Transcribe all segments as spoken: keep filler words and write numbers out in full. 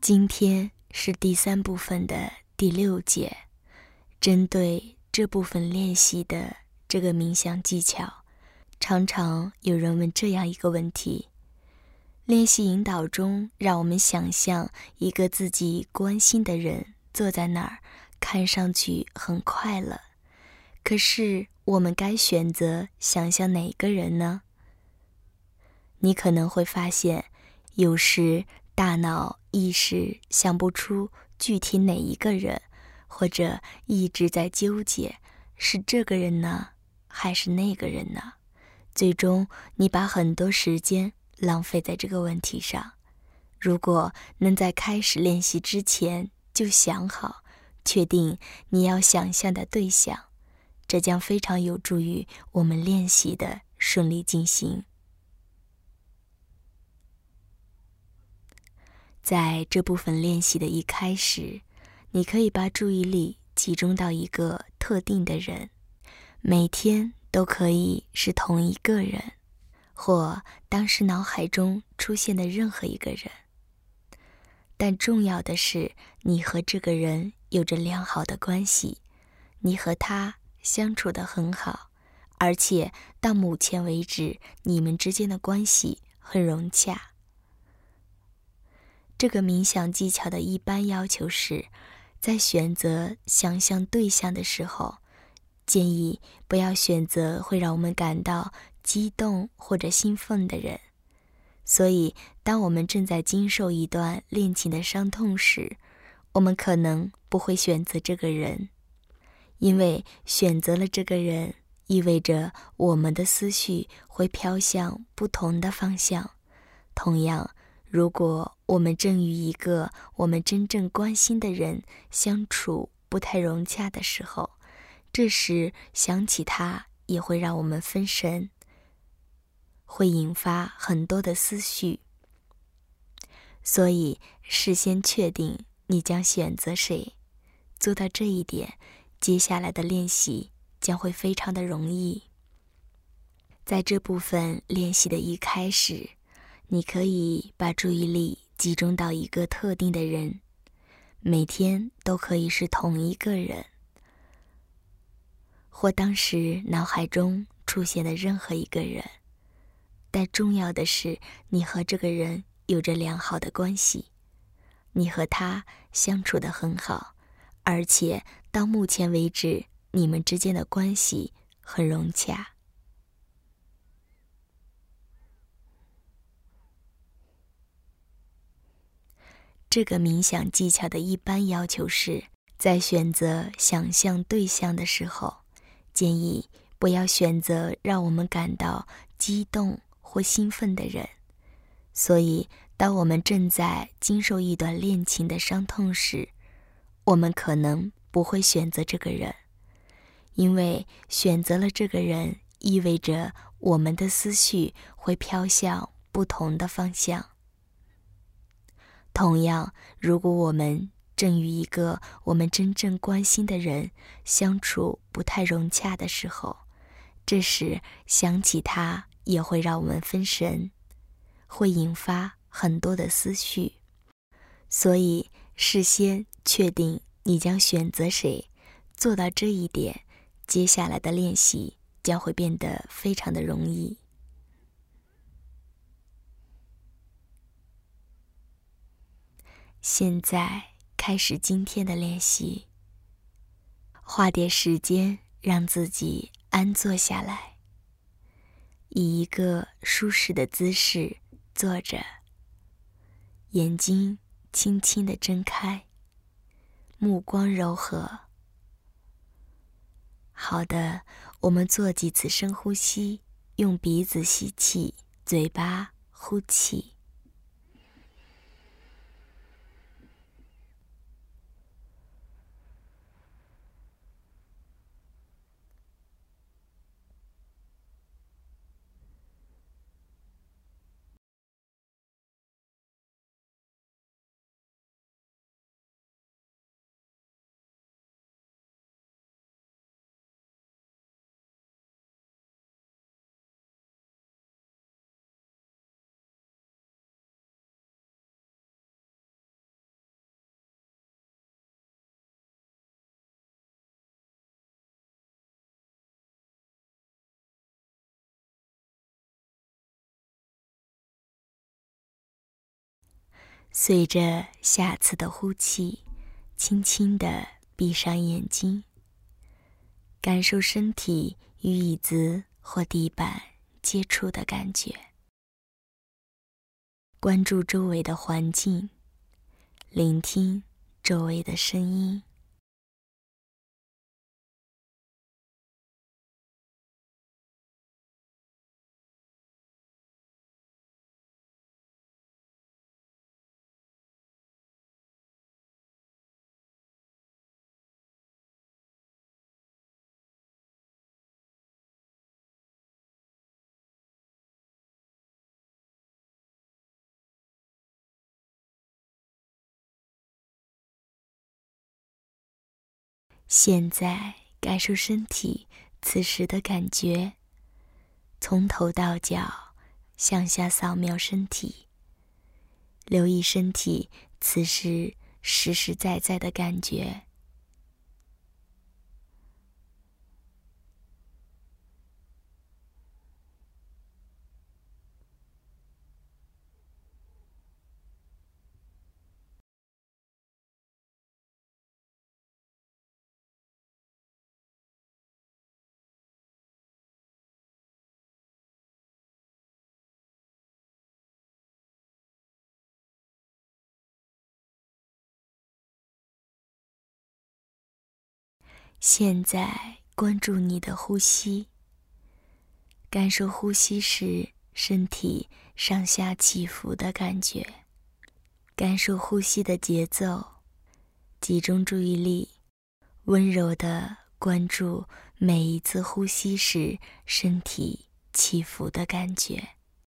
今天是第三部分的第六节，针对这部分练习的这个冥想技巧，常常有人问这样一个问题：练习引导中，让我们想象一个自己关心的人坐在那儿，看上去很快乐。可是我们该选择想象哪个人呢？你可能会发现，有时大脑一时想不出具体哪一个人，或者一直在纠结，是这个人呢，还是那个人呢？最终你把很多时间浪费在这个问题上。如果能在开始练习之前就想好，确定你要想象的对象，这将非常有助于我们练习的顺利进行。在这部分练习的一开始，你可以把注意力集中到一个特定的人，每天都可以是同一个人，或当时脑海中出现的任何一个人。但重要的是，你和这个人有着良好的关系，你和他相处得很好，而且到目前为止，你们之间的关系很融洽。这个冥想技巧的一般要求是，在选择想象对象的时候，建议不要选择会让我们感到激动或者兴奋的人。所以，当我们正在经受一段恋情的伤痛时，我们可能不会选择这个人，因为选择了这个人，意味着我们的思绪会飘向不同的方向。同样，如果我们正与一个我们真正关心的人相处不太融洽的时候，这时想起他也会让我们分神，会引发很多的思绪。所以事先确定你将选择谁，做到这一点，接下来的练习将会非常的容易。在这部分练习的一开始，你可以把注意力集中到一个特定的人，每天都可以是同一个人，或当时脑海中出现的任何一个人。但重要的是，你和这个人有着良好的关系，你和他相处得很好，而且到目前为止，你们之间的关系很融洽。这个冥想技巧的一般要求是，在选择想象对象的时候，建议不要选择让我们感到激动或兴奋的人。所以，当我们正在经受一段恋情的伤痛时，我们可能不会选择这个人，因为选择了这个人，意味着我们的思绪会飘向不同的方向。同样，如果我们正与一个我们真正关心的人相处不太融洽的时候，这时想起他也会让我们分神，会引发很多的思绪。所以事先确定你将选择谁，做到这一点，接下来的练习将会变得非常的容易。现在开始今天的练习，花点时间让自己安坐下来，以一个舒适的姿势坐着，眼睛轻轻地睁开，目光柔和。好的，我们做几次深呼吸，用鼻子吸气，嘴巴呼气。 随着下次的呼气，轻轻地闭上眼睛，感受身体与椅子或地板接触的感觉，关注周围的环境，聆听周围的声音。现在感受身体此时的感觉，从头到脚向下扫描身体，留意身体此时实实在在的感觉。现在关注你的呼吸，感受呼吸时身体上下起伏的感觉，感受呼吸的节奏，集中注意力，温柔地关注每一次呼吸时身体起伏的感觉。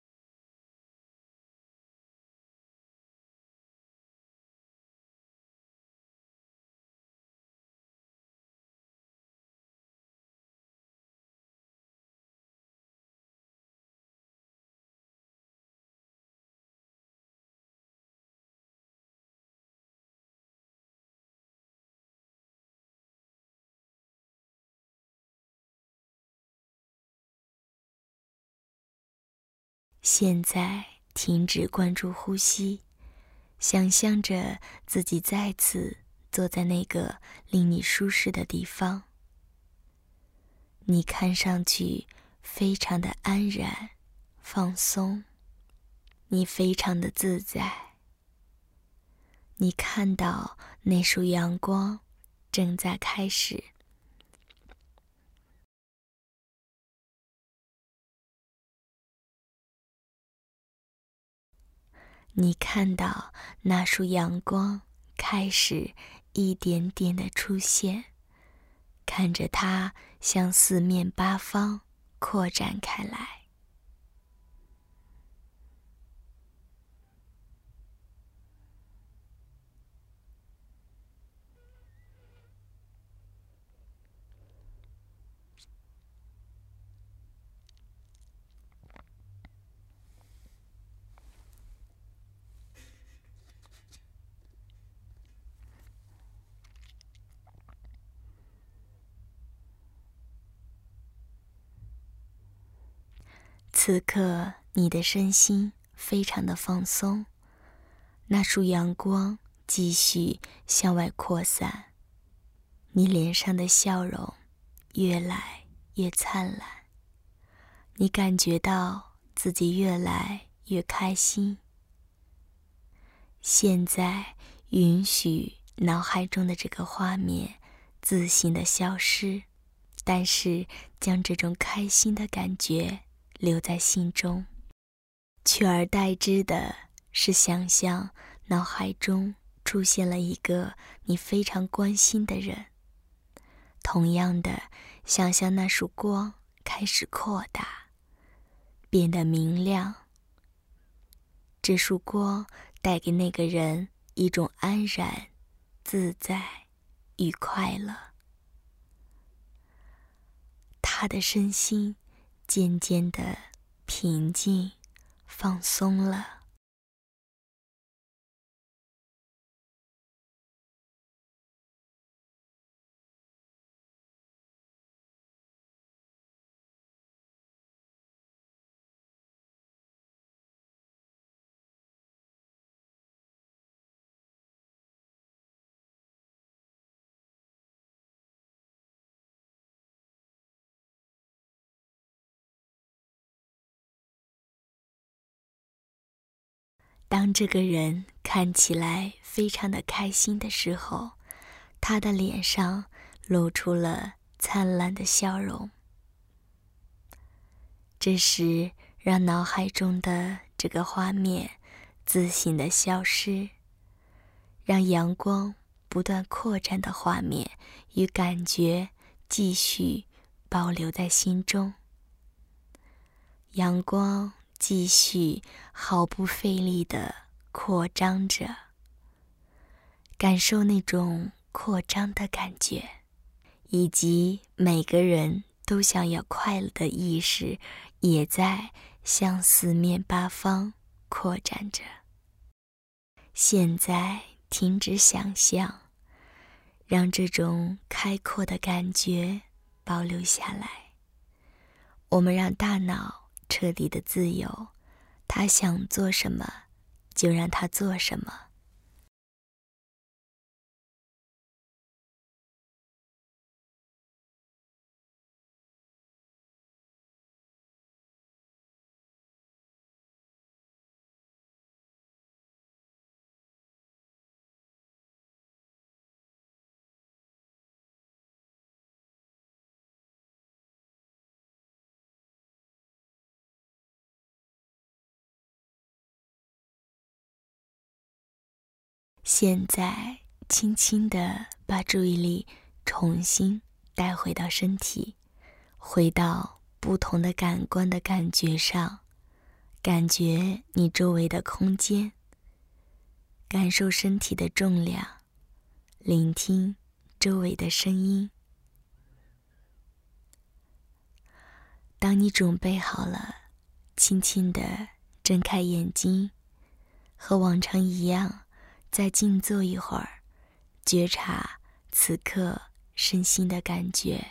现在停止关注呼吸，想象着自己再次坐在那个令你舒适的地方。你看上去非常的安然、放松，你非常的自在。你看到那束阳光正在开始。你看到那束阳光开始一点点的出现，看着它向四面八方扩展开来。此刻你的身心非常的放松，那束阳光继续向外扩散，你脸上的笑容越来越灿烂，你感觉到自己越来越开心。现在允许脑海中的这个画面自行的消失，但是将这种开心的感觉留在心中，取而代之的是想象脑海中出现了一个你非常关心的人。同样的，想象那束光开始扩大，变得明亮。这束光带给那个人一种安然、自在与快乐。他的身心渐渐地平静、放松了。 当这个人看起来非常的开心的时候，他的脸上露出了灿烂的笑容。这时，让脑海中的这个画面自行的消失，让阳光不断扩展的画面与感觉继续保留在心中。阳光继续毫不费力地扩张着，感受那种扩张的感觉，以及每个人都想要快乐的意识也在向四面八方扩展着。现在停止想象，让这种开阔的感觉保留下来。我们让大脑彻底的自由，他想做什么就让他做什么。现在轻轻地把注意力重新带回到身体，回到不同的感官的感觉上，感觉你周围的空间，感受身体的重量，聆听周围的声音。当你准备好了，轻轻地睁开眼睛，和往常一样再静坐一会儿，觉察此刻身心的感觉。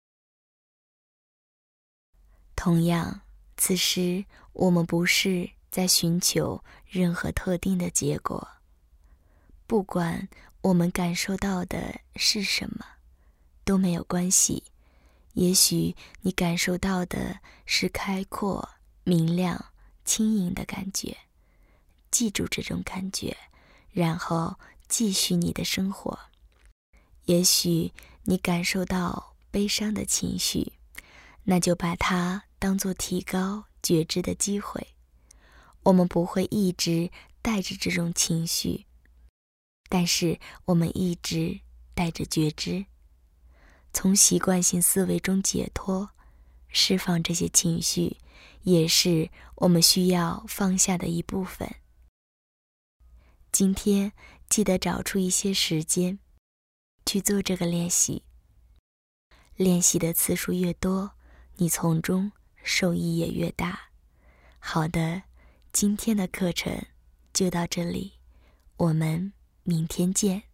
同样，此时我们不是在寻求任何特定的结果，不管我们感受到的是什么，都没有关系。也许你感受到的是开阔、明亮、轻盈的感觉，记住这种感觉，然后继续你的生活。也许你感受到悲伤的情绪，那就把它当作提高觉知的机会。我们不会一直带着这种情绪，但是我们一直带着觉知，从习惯性思维中解脱，释放这些情绪，也是我们需要放下的一部分。今天记得找出一些时间去做这个练习，练习的次数越多，你从中受益也越大。好的，今天的课程就到这里，我们明天见。